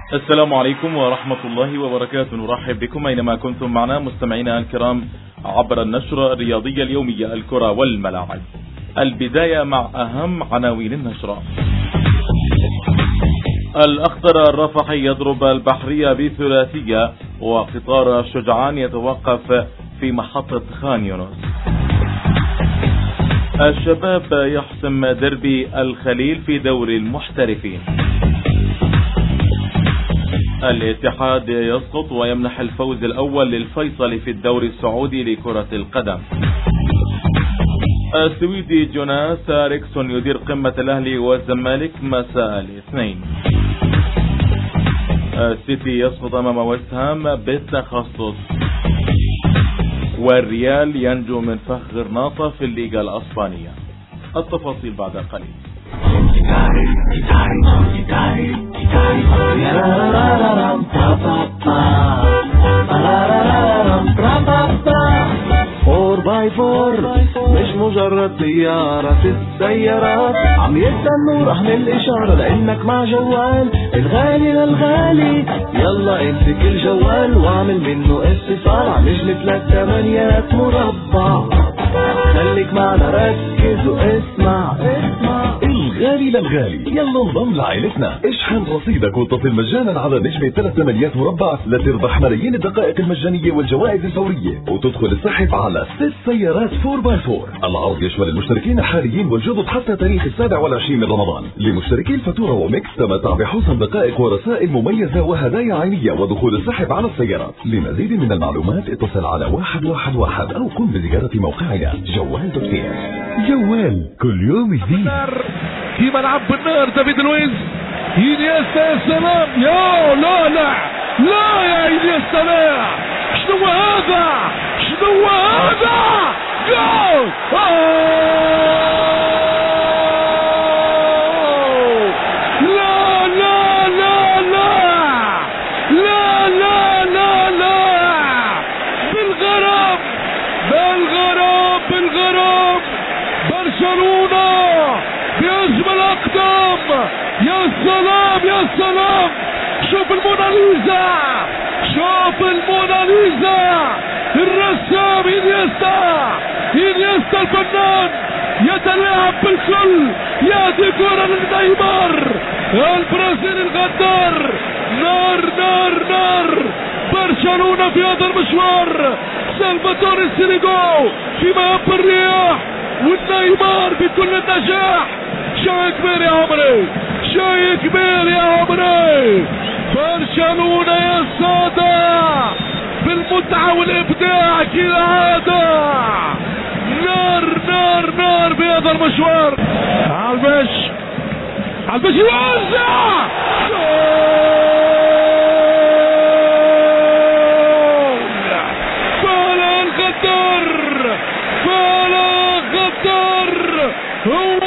السلام عليكم ورحمة الله وبركاته. نرحب بكم أينما كنتم معنا مستمعينا الكرام عبر النشرة الرياضية اليومية الكرة والملاعب. البداية مع أهم عناوين النشرة. الأخضر الرفحي يضرب البحرية بثلاثية، وقطار شجعان يتوقف في محطة خان يونس. الشباب يحسم ديربي الخليل في دوري المحترفين. الاتحاد يسقط ويمنح الفوز الأول للفيصل في الدوري السعودي لكرة القدم. السويدي جوناس أريكسون يدير قمة الأهلي والزمالك مساء الاثنين. السيتي يسقط أمام ويست هام بالتخصص. والريال ينجو من فخ غرناطة في الليغا الأسبانية. التفاصيل بعد قليل. فور باي فور مش مجرد سيارة في السيارات، عم يستنوا رهن الإشارة لأنك مع جوال الغالي للغالي. يلا امسك الجوال واعمل منه اتصال على نجمة 3 مربع. خليك معنا ركز واسمع الغالي للغالي. يلا انضم لعائلتنا، اشحن رصيدك واتصل مجانا على نجمة 3 مربع لتربح ملايين الدقائق المجانية والجوائز الفورية، وتدخل السحب على 6 سيارات 4x4. العرض يشمل المشتركين الحاليين والجدد حتى تاريخ 27 من رمضان. لمشتركي الفاتورة وميكس تمتع بحسن دقائق ورسائل مميزة وهدايا عينية ودخول السحب على السيارات. لمزيد من المعلومات اتصل على 111 أو قم بزيارة موقعنا جوال.كي. جوال كل يوم جديد. في ملعب بالنار دافيد لويز، إنيستا يا سلام، يا لا لا لا يا إنيستا لا، شنو هذا؟ شنو هذا؟ جول! لا لا لا لا لا لا لا لا، بالغرام بالغرام بالغرام، برشلونة بأجمل أقدام. يا سلام يا سلام، شوف الموناليزا، شوف الموناليزا. الرسام إنيستا الفنان يتلاعب بالكل، يأتي كرة لنيمار البرازيلي الغدار. نار نار نار، برشلونة في هذا المشوار. سلفاتور السينيغو فيما يبقى الرياح، والنيمار بكل النجاح. شيء كبير يا عمري، شيء كبير يا عمري. برشلونة يا سادة بالمتعة والإبداع كالعادة. نار نار نار بهذا المشوار. عالبش يوزع فلا الغدار، فلا غدار، هو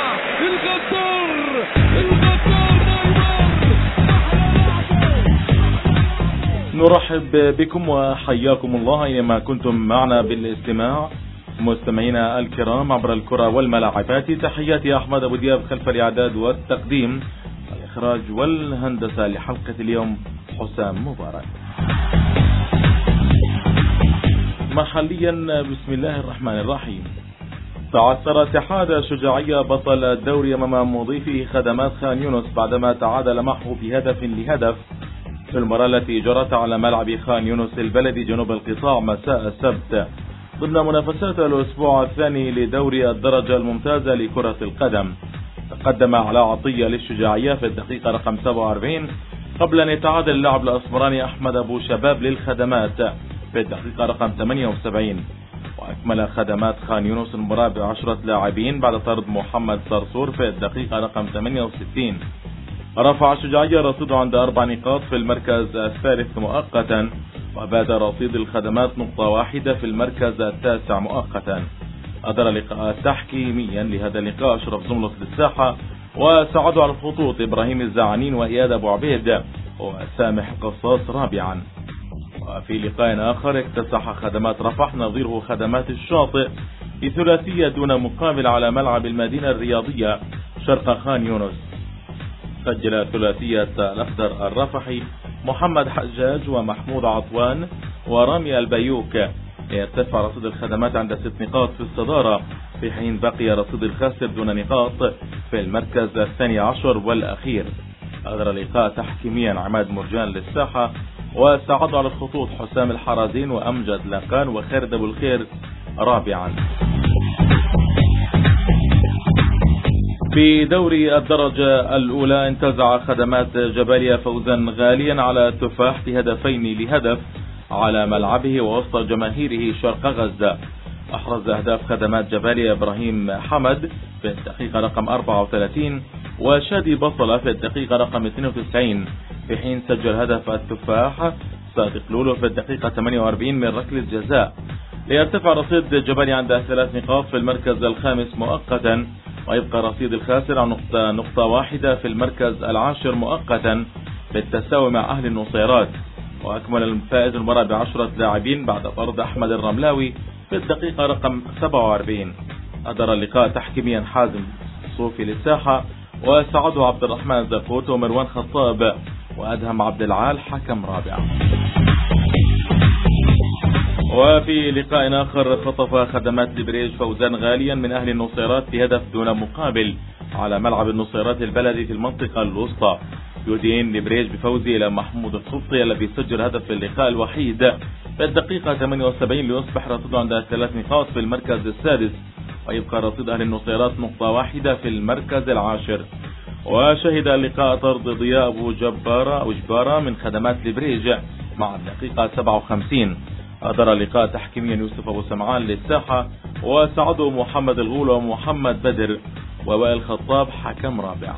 نرحب بكم وحياكم الله أينما كنتم معنا بالاستماع مستمعينا الكرام عبر الكرة والملاعبات. تحياتي أحمد أبو دياب خلف الإعداد والتقديم، الإخراج والهندسة لحلقة اليوم حسام مبارك. محليا بسم الله الرحمن الرحيم. تعثر اتحاد شجاعية بطل الدوري أمام مضيفه خدمات خان يونس بعدما تعادل معه بهدف لهدف في المباراة التي جرت على ملعب خان يونس البلدي جنوب القطاع مساء السبت ضمن منافسات الأسبوع الثاني لدوري الدرجة الممتازة لكرة القدم. تقدم على عطية للشجاعية في الدقيقة رقم 47 قبل أن يتعادل اللاعب الأسمراني أحمد أبو شباب للخدمات في الدقيقة رقم 78. وأكمل خدمات خان يونس المباراة ب10 لاعبين بعد طرد محمد صرصور في الدقيقة رقم 68. رفع الشجاعية رصيده عند 4 نقاط في المركز الثالث مؤقتا، وبات رصيد الخدمات نقطة واحدة في المركز التاسع مؤقتا. أدار لقاء تحكيميا لهذا اللقاء أشرف زملط للساحة، وساعدوا على الخطوط إبراهيم الزعانين وإياد أبو عبيد وسامح قصاص رابعا. وفي لقاء آخر اكتسح خدمات رفح نظيره خدمات الشاطئ بثلاثية دون مقابل على ملعب المدينة الرياضية شرق خان يونس. سجل ثلاثية الأخضر الرفحي محمد حجاج ومحمود عطوان ورامي البيوك، ليرتفع رصيد الخدمات عند 6 نقاط في الصدارة، في حين بقي رصيد الخاسر دون نقاط في المركز 12 والأخير. أجرى اللقاء تحكيميا عماد مرجان للساحة، وساعد على الخطوط حسام الحرازين وأمجد لاقان وخالد أبو الخير رابعا. في دوري الدرجة الأولى انتزع خدمات جباليا فوزا غاليا على التفاح ب2-1 على ملعبه ووسط جماهيره شرق غزة. أحرز أهداف خدمات جباليا إبراهيم حمد في الدقيقة رقم 34 وشادي بصلة في الدقيقة رقم 92، في حين سجل هدف التفاح صادق لولو في الدقيقة 48 من ركلة جزاء، ليرتفع رصيد جباليا عند 3 نقاط في المركز الخامس مؤقتا، ويبقى رصيد الخاسر عن نقطة واحدة في المركز العاشر مؤقتا بالتساوي مع أهل النصيرات. وأكمل الفائز المباراة ب10 لاعبين بعد طرد أحمد الرملاوي في الدقيقة رقم 47. أدار اللقاء تحكيميا حازم صوفي للساحة، وسعده عبد الرحمن زقوت ومروان خطاب، وأدهم عبد العال حكم رابع. وفي لقاء آخر خطف خدمات لبريج فوزا غاليا من أهل النصيرات بهدف دون مقابل على ملعب النصيرات البلدي في المنطقة الوسطى. يدين لبريج بفوزه إلى محمود الخطي الذي سجل هدف في اللقاء الوحيد في الدقيقة 78 ليصبح رصيده عند 3 نقاط في المركز السادس، ويبقى رصيد أهل النصيرات نقطة واحدة في المركز العاشر. وشهد اللقاء طرد ضياء أبو جبارة من خدمات لبريج مع الدقيقة 57. أدار اللقاء تحكيميا يوسف أبو سمعان للساحة، وسعده محمد الغول ومحمد بدر، ووائل خطاب حكم رابع.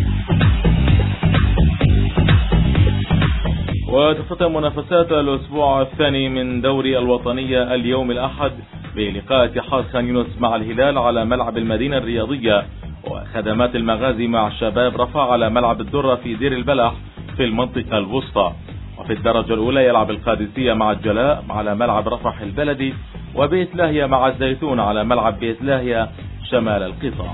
وتختتم منافسات الأسبوع الثاني من دوري الوطنية اليوم الأحد بلقاء اتحاد خان يونس مع الهلال على ملعب المدينة الرياضية، وخدمات المغازي مع الشباب رفع على ملعب الدرة في دير البلح في المنطقة الوسطى. وفي الدرجة الأولى يلعب القادسية مع الجلاء على ملعب رفح البلدي، وبيت لاهية مع الزيتون على ملعب بيت لاهية شمال القطاع.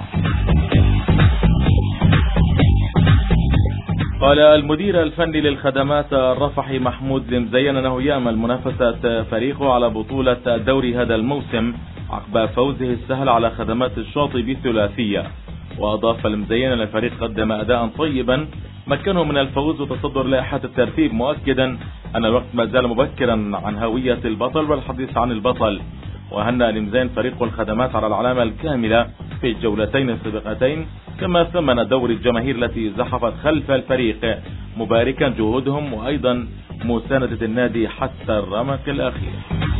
قال المدير الفني للخدمات الرفحي محمود المزين أنه يأمل منافسة فريقه على بطولة الدوري هذا الموسم عقب فوزه السهل على خدمات الشاطئ بثلاثية. وأضاف المزين أن الفريق قدم أداء طيبا مكنه من الفوز وتصدر لائحة الترتيب، مؤكدا أن الوقت ما زال مبكرا عن هوية البطل والحديث عن البطل. وهنأ المزين فريق الخدمات على العلامة الكاملة في الجولتين السابقتين، كما ثمن دور الجماهير التي زحفت خلف الفريق مباركا جهودهم وأيضا مساندة النادي حتى الرمق الأخير.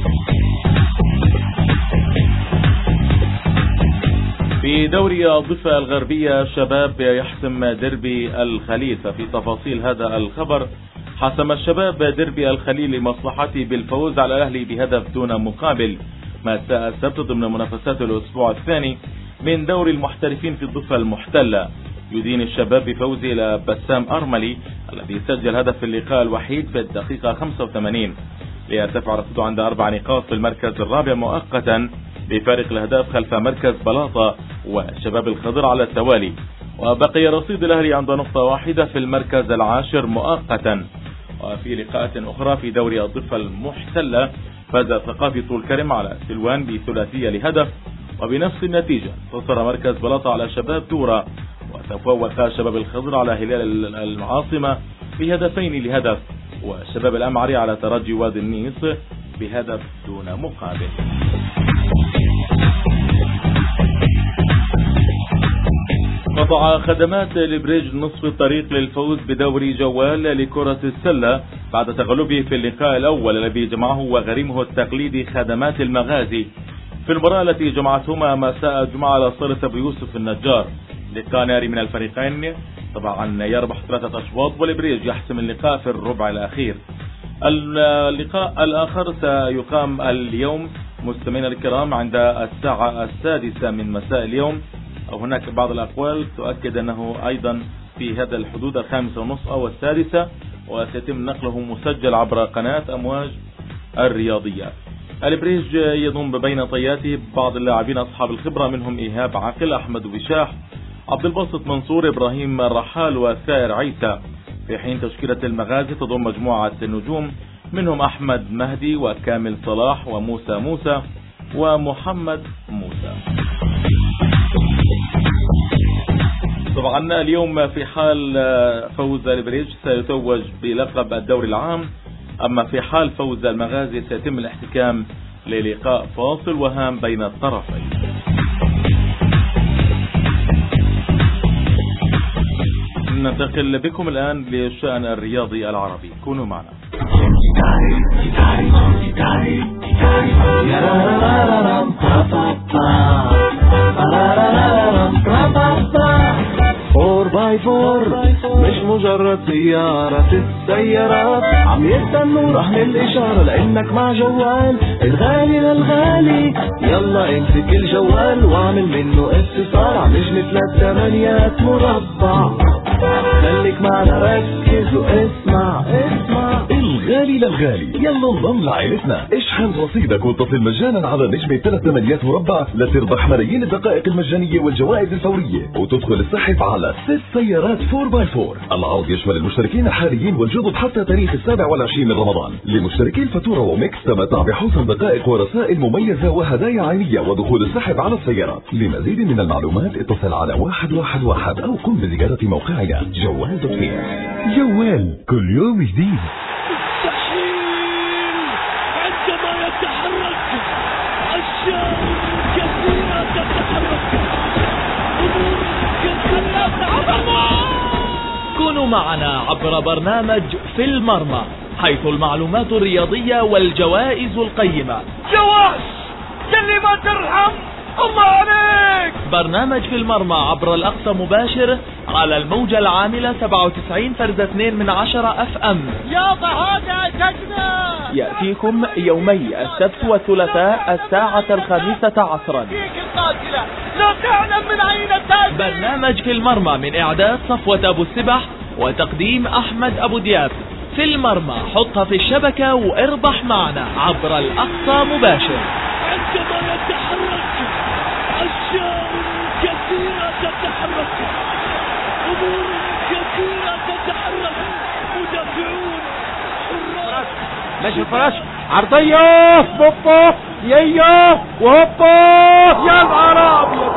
في دوري الضفة الغربية شباب يحسم ديربي الخليل. ففي تفاصيل هذا الخبر: حسم الشباب ديربي الخليل لمصلحته بالفوز على الأهلي بهدف دون مقابل مساء السبت ضمن منافسات الأسبوع الثاني من دوري المحترفين في الضفة المحتلة. يدين الشباب بفوزه إلى بسام أرملي الذي سجل هدف في اللقاء الوحيد في الدقيقة 85، ليرتفع رصيده عند 4 نقاط في المركز الرابع مؤقتا بفارق الأهداف خلف مركز بلاطة وشباب الخضر على التوالي. وبقي رصيد الأهلي عند نقطة واحدة في المركز العاشر مؤقتا. وفي لقاءات أخرى في دوري الضفة المحتلة فاز ثقافي طول كرم على سلوان بثلاثية لهدف، وبنفس النتيجة انتصر مركز بلاطة على شباب تورا، وتفوق شباب الخضر على هلال العاصمة بهدفين لهدف، وشباب الأمعري على ترجي وادي النيس بهدف دون مقابل. قطع خدمات لبريج نصف الطريق للفوز بدوري جوال لكرة السلة بعد تغلبه في اللقاء الأول الذي جمعه وغريمه التقليدي خدمات المغازي في المباراة التي جمعتهما مساء الجمعة على صالة أبو يوسف النجار. لقاء ناري من الفريقين، طبعا يربح 3 أشواط والبريج يحسم اللقاء في الربع الأخير. اللقاء الآخر سيقام اليوم مستمعينا الكرام عند الساعة 6 من مساء اليوم، أو هناك بعض الأقوال تؤكد أنه أيضا في هذا الحدود 5:30 أو 6، وسيتم نقله مسجل عبر قناة أمواج الرياضية. البريج يضم بين طياته بعض اللاعبين أصحاب الخبرة، منهم إيهاب عقل، أحمد بشاح، عبد الباسط منصور، إبراهيم الرحال وسائر عيسى، في حين تشكيلة المغازي تضم مجموعة النجوم منهم أحمد مهدي وكامل صلاح وموسى ومحمد موسى. طبعا اليوم في حال فوز البريج سيتوج بلقب الدوري العام، أما في حال فوز المغازي سيتم الاحتكام للقاء فاصل وهام بين الطرفين. ننتقل بكم الآن للشأن الرياضي العربي، كونوا معنا. فور باي فور مش مجرد سيارة، السيارات عم يستنوا رهن الإشارة، لأنك مع جوال الغالي للغالي. يلا امسك الجوال واعمل منه اتصال على نجمة 3 مربع. خليك معنا ركز واسمع الغالي للغالي. يلا انضم لعائلتنا، اشحن رصيدك واتصل مجانا على نجمة 3 مربع لتربح ملايين الدقائق المجانية والجوائز الفورية، وتدخل السحب على 6 سيارات 4x4. العرض يشمل المشتركين الحاليين والجدد حتى تاريخ 27 من رمضان. لمشتركي الفاتورة وميكس تمتع بحوزة دقائق ورسائل مميزة وهدايا عينية ودخول السحب على السيارات. لمزيد من المعلومات اتصل على 111 أو قم بزيارة موقعنا جوال.com. جوال كل يوم جديد. مستحيل عندما يتحرك أشياء كثيرة تتحرك، أمور كثيرة تتحرك. كونوا معنا عبر برنامج في المرمى، حيث المعلومات الرياضية والجوائز القيمة. جواز اللي ما ترحم الله عليك. برنامج في المرمى عبر الأقصى مباشر على الموجة العاملة 97.2 FM. يا ضهادة تجنى. يأتيكم يومي السبت والثلاثاء 5:05 عصرا. فيك القاتلة لا تعلم من أين تأتي. برنامج في المرمى من إعداد صفوة أبو السبح وتقديم أحمد أبو دياب. في المرمى، حطها في الشبكة واربح معنا عبر الأقصى مباشر. عندما يتحرك أشياء كثيرة تتحرك، أمور كثيرة تتحرك، مدافعون حراس. ماشي الفراش عرضية بوبو ييو وهوبو يا نهار أبيض.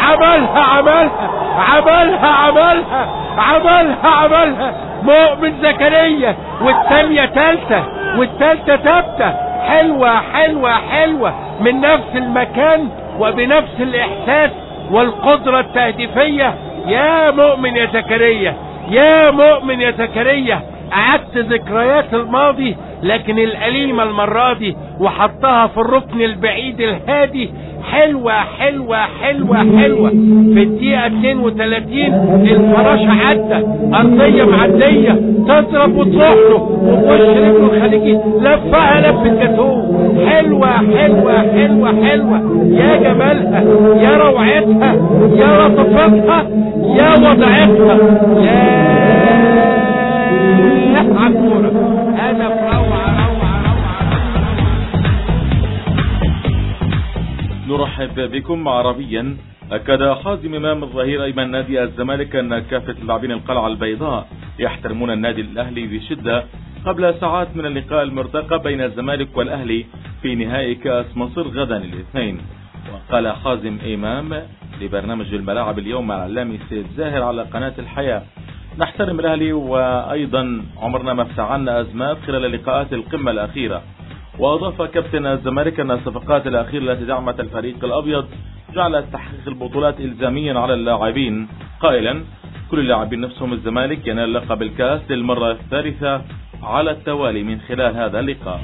عملها مؤمن زكريا، والثانية تالتة والثالثة ثابتة. حلوة من نفس المكان وبنفس الإحساس والقدرة التهديفية. يا مؤمن يا زكريا، أعدت ذكريات الماضي لكن الأليمة المرة دي وحطها في الركن البعيد الهادي. حلوة في الدقيقة 32 الفراشة عدى، أرضية معدية تضرب وتروح له ووش رجله الخليجي لفها لفة جاتوه. حلوة يا جمالها، يا روعتها، يا لطفتها، يا وضعتها، يا عالكورة. هدف روعة. نرحب بكم عربيا. أكد حازم إمام الظهير أيمن نادي الزمالك أن كافة لاعبين القلعة البيضاء يحترمون النادي الأهلي بشدة قبل ساعات من اللقاء المرتقب بين الزمالك والأهلي في نهائي كأس مصر غدا الاثنين. وقال حازم إمام لبرنامج الملاعب اليوم مع الإعلامي سيد زاهر على قناة الحياة: نحترم الأهلي، وأيضا عمرنا ما افتعلنا أزمات خلال لقاءات القمة الأخيرة. وأضاف كابتن الزمالك أن الصفقات الأخيرة التي دعمت الفريق الأبيض جعلت تحقيق البطولات إلزاميا على اللاعبين، قائلا: كل اللاعبين نفسهم الزمالك ينال لقب الكاس للمرة الثالثة على التوالي من خلال هذا اللقاء.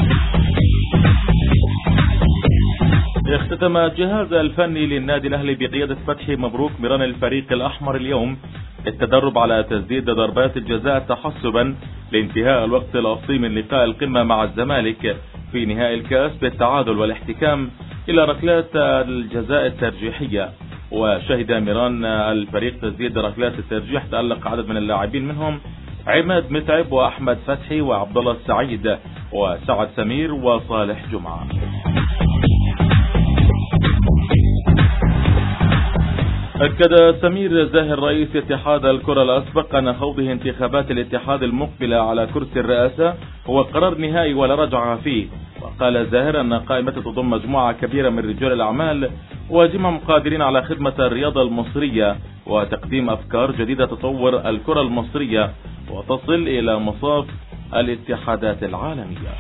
اختتم الجهاز الفني للنادي الأهلي بقيادة فتحي مبروك ميران الفريق الأحمر اليوم التدرب على تسديد ضربات الجزاء تحسبا لانتهاء الوقت الأصلي من لقاء القمة مع الزمالك في نهائي الكاس بالتعادل والاحتكام إلى ركلات الجزاء الترجيحية. وشهد ميران الفريق تسديد ركلات الترجيح تألق عدد من اللاعبين منهم عماد متعب وأحمد فتحي وعبد الله السعيد وسعد سمير وصالح جمعة. أكد سمير زاهر رئيس اتحاد الكرة الأسبق أن خوضه انتخابات الاتحاد المقبلة على كرسي الرئاسة هو قرار نهائي ولا رجعة فيه. وقال زاهر أن قائمة تضم مجموعة كبيرة من رجال الأعمال وجميعهم قادرين على خدمة الرياضة المصرية وتقديم أفكار جديدة تطور الكرة المصرية وتصل إلى مصاف الاتحادات العالمية.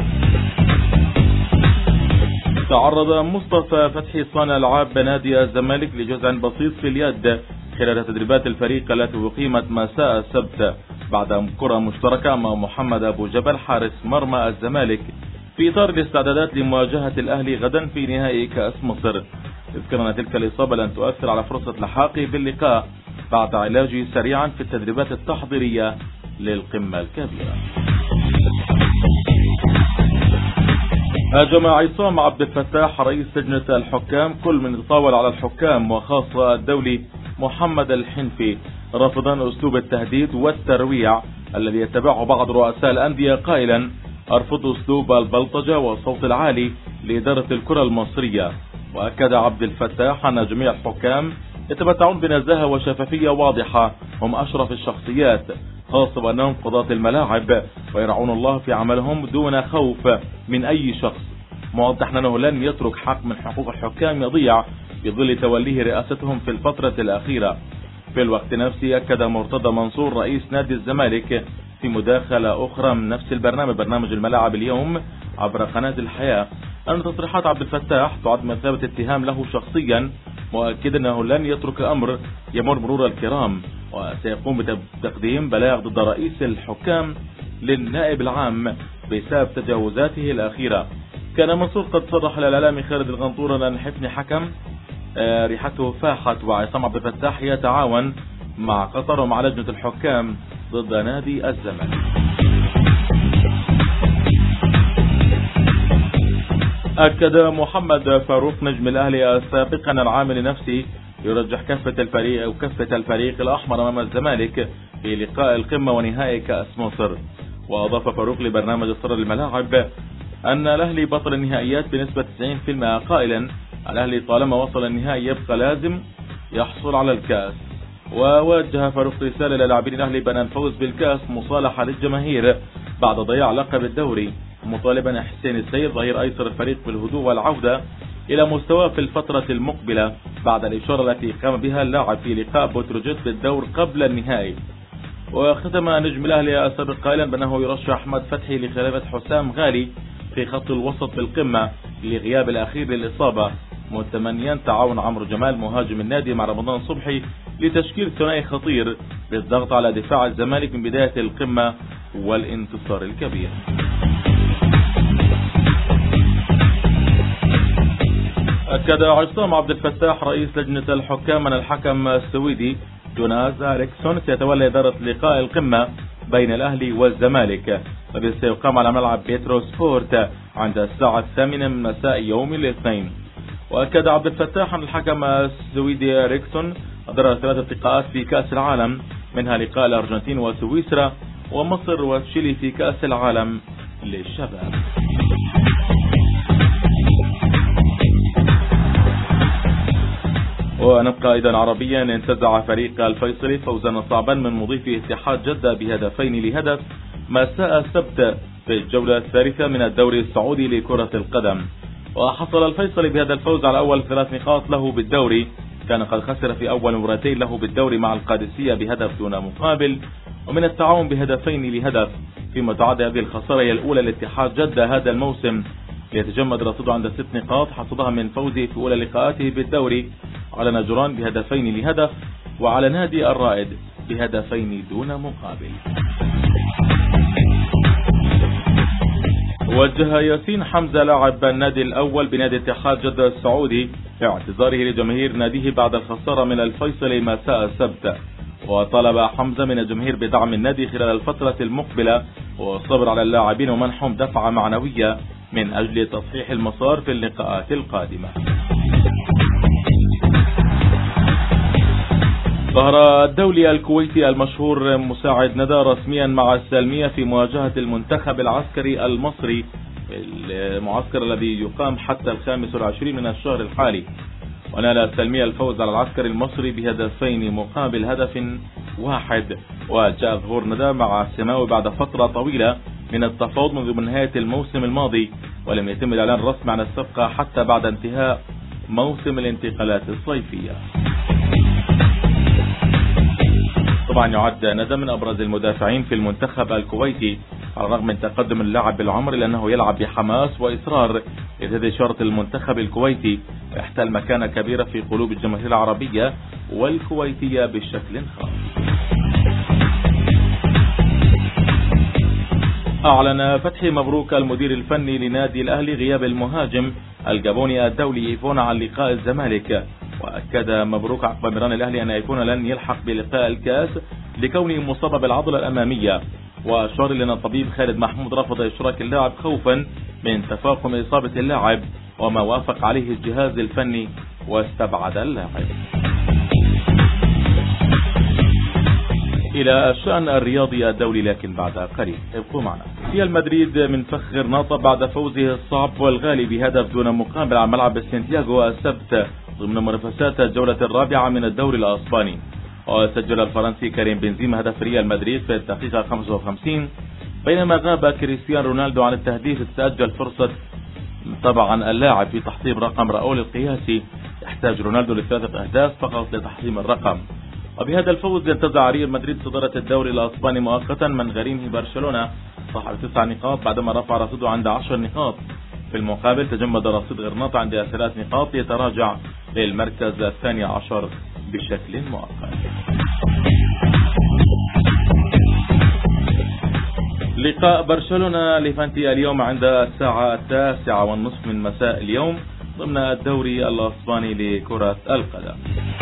تعرض مصطفى فتحي صانع العاب نادي الزمالك لجزع بسيط في اليد خلال تدريبات الفريق التي أقيمت مساء السبت بعد كرة مشتركة مع محمد أبو جبل حارس مرمى الزمالك في إطار الاستعدادات لمواجهة الأهلي غدا في نهائي كأس مصر، إذ أن تلك الإصابة لن تؤثر على فرصة لحاقه باللقاء بعد علاجه سريعا في التدريبات التحضيرية للقمة الكبيرة. هاجم عصام عبد الفتاح رئيس لجنة الحكام كل من يتطاول على الحكام وخاصة الدولي محمد الحنفي رافضا أسلوب التهديد والترويع الذي يتبعه بعض رؤساء الأندية قائلا أرفض أسلوب البلطجة والصوت العالي لإدارة الكرة المصرية. وأكد عبد الفتاح أن جميع الحكام يتمتعون بنزاهة وشفافية واضحة، هم أشرف الشخصيات، خاصة بأنهم قضاة الملاعب ويرعون الله في عملهم دون خوف من أي شخص، موضح أنه لن يترك حق من حقوق الحكام يضيع في ظل توليه رئاستهم في الفترة الأخيرة. في الوقت نفسه أكد مرتضى منصور رئيس نادي الزمالك في مداخلة أخرى من نفس البرنامج برنامج الملاعب اليوم عبر قناة الحياة أن تصريحات عبد الفتاح تعد مثابة اتهام له شخصيا، مؤكدا أنه لن يترك أمر يمر مرور الكرام وسيقوم بتقديم بلاغ ضد رئيس الحكام للنائب العام بسبب تجاوزاته الأخيرة. كان منصور قد صرح للإعلامي خالد الغنطور أن حفني حكم ريحته فاحت وعصام عبد الفتاح يتعاون مع قطر ومع لجنة الحكام ضد نادي الزمالك. أكد محمد فاروق نجم الأهلي السابق أن العامل النفسي يرجح كفة الفريق الأحمر أمام الزمالك في لقاء القمة ونهائي كأس مصر. وأضاف فاروق لبرنامج أسرار الملاعب أن الأهلي بطل النهائيات بنسبة 90%، قائلا الأهلي طالما وصل النهائي يبقى لازم يحصل على الكأس. ووجه فاروق رسالة للاعبين الأهلي بأن الفوز بالكأس مصالحة للجماهير بعد ضياع لقب الدوري، مطالبا حسين السيد ظهير أيسر الفريق بالهدوء والعودة إلى مستواه في الفترة المقبلة بعد الإشارة التي قام بها اللاعب في لقاء بتروجيت بالدور قبل النهائي. وختم نجم الأهلي السابق قائلا بأنه يرشح أحمد فتحي لخلافة حسام غالي في خط الوسط بالقمة لغياب الأخير للإصابة، متمنيا تعاون عمرو جمال مهاجم النادي مع رمضان صبحي لتشكيل ثنائي خطير بالضغط على دفاع الزمالك من بداية القمة والانتصار الكبير. أكد عصام عبد الفتاح رئيس لجنة الحكام أن الحكم السويدي جوناس أريكسون سيتولى إدارة لقاء القمة بين الأهلي والزمالك الذي سيقام على ملعب بيترو سبورت عند الساعة 8 من مساء يوم الاثنين. وأكد عبد الفتاح أن الحكم السويدي أريكسون أدار 3 لقاءات في كأس العالم، منها لقاء الأرجنتين وسويسرا ومصر وتشيلي في كأس العالم للشباب. ونبقى أيضا عربيا. انتزع فريق الفيصلي فوزا صعبا من مضيف اتحاد جدة بهدفين لهدف مساء السبت في الجولة الثالثة من الدوري السعودي لكرة القدم. وحصل الفيصلي بهذا الفوز على أول 3 نقاط له بالدوري، كان قد خسر في أول مباراتين له بالدوري مع القادسية بهدف دون مقابل ومن التعاون بهدفين لهدف، فيما تعد هذه الخسارة هي الأولى لاتحاد جدة هذا الموسم ليتجمد رصيده عند 6 نقاط حصدها من فوزه في أولى لقاءاته بالدوري على نجران بهدفين لهدف وعلى نادي الرائد بهدفين دون مقابل. وجه ياسين حمزة لاعب النادي الأول بنادي اتحاد جدة السعودي اعتذاره لجماهير ناديه بعد الخسارة من الفيصلي مساء السبت، وطلب حمزة من الجماهير بدعم النادي خلال الفترة المقبلة والصبر على اللاعبين ومنحهم دفعة معنوية من أجل تصحيح المسار في اللقاءات القادمة. ظهر الدولي الكويتي المشهور مساعد ندى رسميا مع السالمية في مواجهة المنتخب العسكري المصري، المعسكر الذي يقام حتى 25 من الشهر الحالي. ونال السلمية الفوز على العسكري المصري بهدفين مقابل هدف واحد. وجاء ظهور ندى مع السماوي بعد فترة طويلة من التفاوض منذ نهاية الموسم الماضي، ولم يتم الإعلان الرسمي عن الصفقة حتى بعد انتهاء موسم الانتقالات الصيفية. طبعا يعد ندى من أبرز المدافعين في المنتخب الكويتي على الرغم من تقدم اللاعب بالعمر، لأنه يلعب بحماس وإصرار لتهدئ شرط المنتخب الكويتي ويحتل مكانة كبيرة في قلوب الجماهير العربية والكويتية بشكل خاص. أعلن فتحي مبروك المدير الفني لنادي الأهلي غياب المهاجم الجابوني الدولي إيفون عن لقاء الزمالك، وأكد مبروك عقب مران الأهلي أن إيفون لن يلحق بلقاء الكاس لكونه مصاب بالعضلة الأمامية، وأشار إلى أن الطبيب خالد محمود رفض إشراك اللاعب خوفا من تفاقم إصابة اللاعب وما وافق عليه الجهاز الفني واستبعد اللاعب. إلى الشأن الرياضي الدولي لكن بعد قليل، ابقوا معنا. ريال مدريد من فخ غرناطة بعد فوزه الصعب والغالي بهدف دون مقابل على ملعب سانتياغو السبت ضمن منافسات الجولة الرابعة من الدوري الأسباني. وسجل الفرنسي كريم بنزيما هدف ريال مدريد في الدقيقة 55 بينما غاب كريستيانو رونالدو عن التهديف. تسجل فرصة طبعا اللاعب في تحطيم رقم راؤول القياسي، يحتاج رونالدو ل3 أهداف فقط لتحطيم الرقم. وبهذا الفوز ينتزع ريال مدريد صدارة الدوري الأسباني مؤقتا من غريمه برشلونة صاحب 9 نقاط بعدما رفع رصيده عند 10 نقاط. في المقابل تجمد رصيد غرناطة عند 3 نقاط يتراجع للمركز الثاني عشر بشكل مؤقت. لقاء برشلونة ليفانتي اليوم عند الساعة 9:30 من مساء اليوم ضمن الدوري الأسباني لكرة القدم.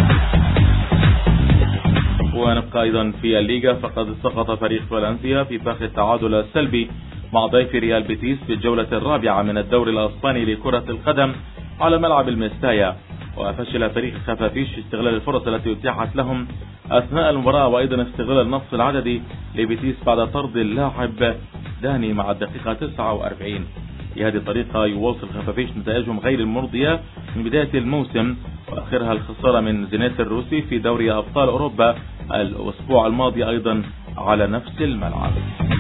ونبقى أيضا في الليغا، فقد سقط فريق فالنسيا في فخ التعادل السلبي مع ضيف ريال بيتيس في الجولة الرابعة من الدوري الأسباني لكرة القدم على ملعب المستايا. وفشل فريق خفافيش استغلال الفرص التي اتيحت لهم أثناء المباراة، وأيضا استغلال النصف العددي لبيتيس بعد طرد اللاعب داني مع الدقيقة 49. بهذه الطريقة يواصل خفافيش نتائجهم غير المرضية من بداية الموسم، وآخرها الخسارة من زينات الروسي في دوري أبطال أوروبا الأسبوع الماضي أيضا على نفس الملعب.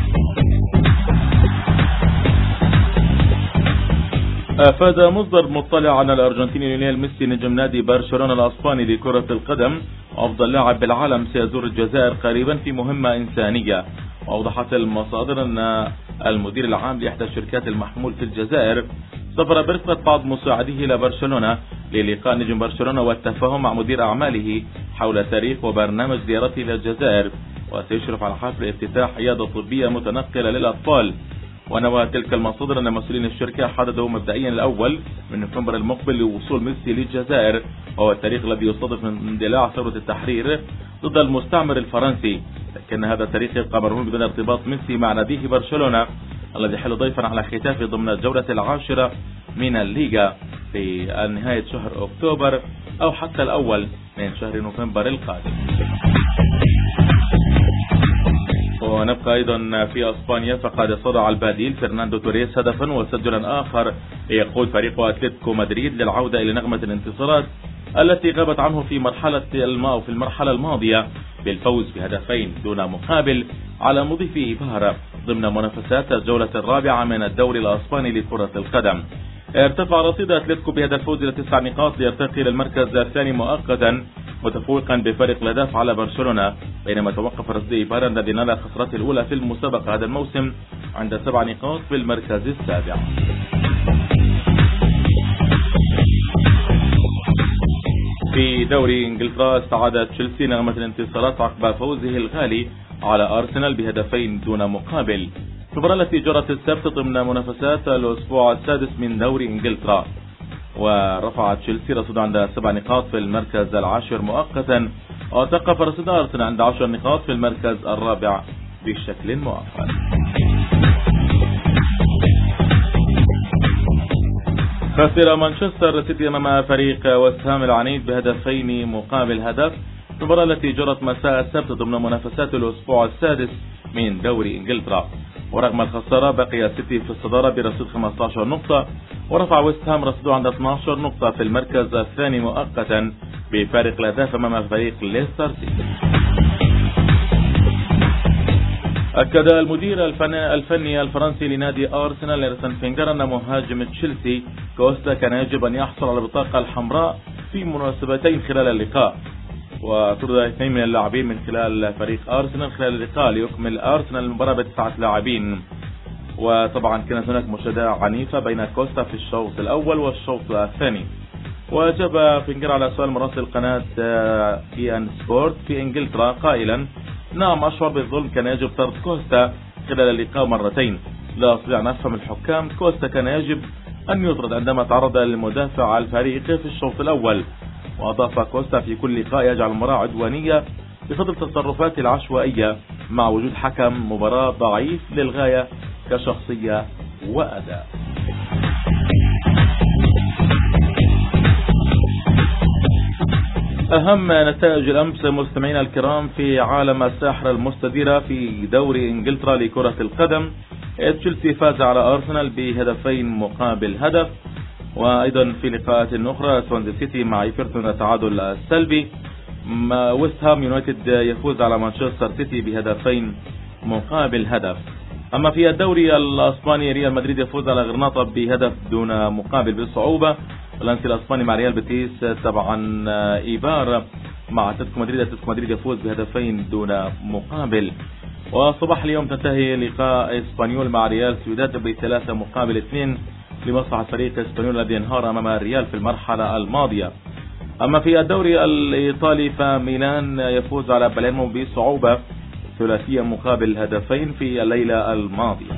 أفاد مصدر مطلع عن الأرجنتيني ليونيل ميسي نجم نادي برشلونة الأسباني لكرة القدم وأفضل لاعب بالعالم سيزور الجزائر قريبا في مهمة إنسانية. وأوضحت المصادر أن المدير العام لإحدى شركات المحمول في الجزائر سافر برفقة بعض مساعديه إلى برشلونة للقاء نجم برشلونة والتفاهم مع مدير أعماله حول تاريخ وبرنامج زيارته إلى الجزائر، وسيشرف على حفل افتتاح عيادة طبية متنقلة للأطفال. ونوى تلك المصادر أن مسؤولين الشركة حددوا مبدئيا الأول من نوفمبر المقبل لوصول ميسي للجزائر، وهو التاريخ الذي يصادف من اندلاع ثورة التحرير ضد المستعمر الفرنسي، لكن هذا التاريخ يبقى مرهون بدون ارتباط ميسي مع ناديه برشلونة الذي حل ضيفا على ختافه ضمن الجولة العاشرة من الليغا في نهاية شهر أكتوبر أو حتى الأول من شهر نوفمبر القادم. ونبقى أيضا في أسبانيا، فقد صدع البديل فرناندو توريس هدفا وسجلا آخر ليقود فريق أتلتيكو مدريد للعودة إلى نغمة الانتصارات التي غابت عنه في المرحلة الماضية بالفوز بهدفين دون مقابل على مضيفه إيبارا ضمن منافسات الجولة الرابعة من الدوري الأسباني لكرة القدم. ارتفع رصيد أتلتيكو بهذا الفوز إلى 9 نقاط ليرتقي للمركز الثاني مؤقتا متفوقا بفارق الأهداف على برشلونة، بينما توقف رصيد إيبارا الذي نال خسارته الأولى في المسابقة هذا الموسم عند 7 نقاط في المركز السابع. في دوري انجلترا استعاد تشيلسي نغمة الانتصارات عقب فوزه الغالي على أرسنال بهدفين دون مقابل. المباراة التي جرت السبت ضمن منافسات الأسبوع السادس من دوري انجلترا، ورفع تشيلسي رصيده عند 7 نقاط في المركز العاشر مؤقتا، وتوقف رصيد أرسنال عند 10 نقاط في المركز الرابع بشكل مؤقت. خسر مانشستر سيتي أمام فريق ويست هام العنيد بهدفين مقابل هدف في المباراة التي جرت مساء السبت ضمن منافسات الأسبوع السادس من دوري انجلترا. ورغم الخسارة بقي السيتي في الصدارة برصيد 15 نقطة، ورفع ويست هام رصيده عند 12 نقطة في المركز الثاني مؤقتا بفارق الأهداف أمام فريق ليستر سيتي. أكد المدير الفني الفرنسي لنادي أرسنال أرسن فينجر أن مهاجم تشيلسي كوستا كان يجب أن يحصل على البطاقة الحمراء في مناسبتين خلال اللقاء، وطرد 2 من اللاعبين من خلال فريق أرسنال خلال اللقاء ليكمل أرسنال المباراة ب9 لاعبين. وطبعا كانت هناك مشادة عنيفة بين كوستا في الشوط الأول والشوط الثاني. وأجاب فينجر على سؤال مراسل قناة EN سبورت في إنجلترا قائلا: نعم، أشعر بالظلم، كان يجب طرد كوستا خلال اللقاء مرتين، لا أستطيع أن أفهم الحكام، كوستا كان يجب أن يطرد عندما تعرض للمدافع الفريق في الشوط الأول. وأضاف: كوستا في كل لقاء يجعل المباراة عدوانية بفضل تصرفات العشوائية مع وجود حكم مباراة ضعيف للغاية كشخصية وأداء. أهم نتائج الأمس مستمعينا الكرام في عالم الساحرة المستديرة في دوري إنجلترا لكرة القدم. تشيلسي فاز على أرسنال بهدفين مقابل هدف، وأيضا في لقاءات أخرى سوانزي سيتي مع ايفرتون التعادل السلبي، ويست هام يونايتد يفوز على مانشستر سيتي بهدفين مقابل هدف. أما في الدوري الأسباني ريال مدريد يفوز على غرناطة بهدف دون مقابل بصعوبة. الأنسي الأسباني مع ريال بيتيس، طبعا إيبار مع أتلتيكو مدريد يفوز بهدفين دون مقابل. وصباح اليوم تنتهي لقاء إسبانيول مع ريال سويداد ب3 مقابل 2 لمصلحة فريق إسبانيول الذي انهار أمام الريال في المرحلة الماضية. أما في الدوري الإيطالي فميلان يفوز على باليرمو بصعوبة 3 مقابل هدفين في الليلة الماضية.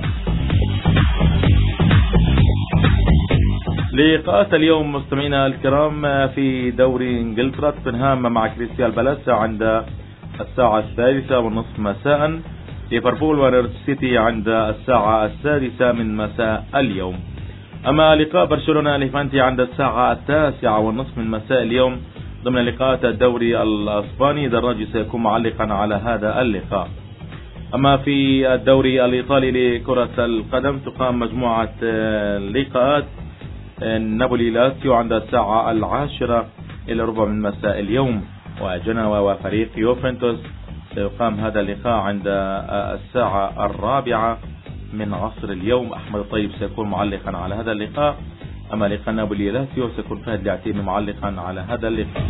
لقاءات اليوم مستمعينا الكرام في دوري انجلترا، توتنهام مع كريستيال بالاس عند 3:30 مساء، ليفربول ونيرتش سيتي عند 6:00 مساء اليوم. أما لقاء برشلونة ليفانتي عند 9:10 مساء اليوم ضمن لقاءات الدوري الأسباني. دراجي سيكون معلقا على هذا اللقاء. أما في الدوري الإيطالي لكرة القدم تقام مجموعة لقاءات. نابولي لاتسيو عند 10:10 مساء اليوم، وجنوا وفريق يوفنتوس سيقام هذا اللقاء عند 4:00 اليوم. أحمد الطيب سيكون معلقا على هذا اللقاء. أما لقاء نابولي لاتسيو سيكون فهد العتيمي معلقا على هذا اللقاء.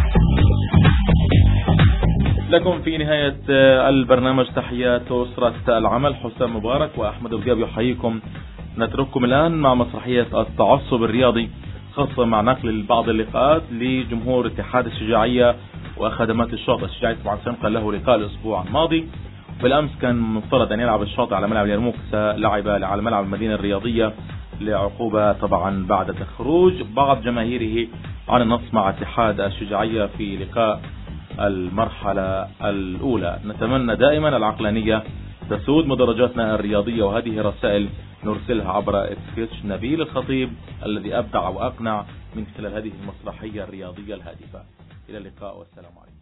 لكم في نهاية البرنامج تحيات أسرة العمل، حسام مبارك وأحمد الغياب يحييكم. نترككم الآن مع مسرحية التعصب الرياضي، خاصة مع نقل بعض اللقاءات لجمهور اتحاد الشجاعية وخدمات الشاطئ. الشجاعية طبعا سنقل له لقاء الأسبوع الماضي، بالأمس كان مفترض أن يلعب الشاطئ على ملعب اليرموك، لعب على ملعب المدينة الرياضية لعقوبة طبعا بعد خروج بعض جماهيره عن النص مع اتحاد الشجاعية في لقاء المرحلة الأولى. نتمنى دائما العقلانية تسود مدرجاتنا الرياضية، وهذه رسائل نرسلها عبر سكتش نبيل الخطيب الذي أبدع وأقنع من خلال هذه المسرحية الرياضية الهادفة. إلى اللقاء والسلام عليكم.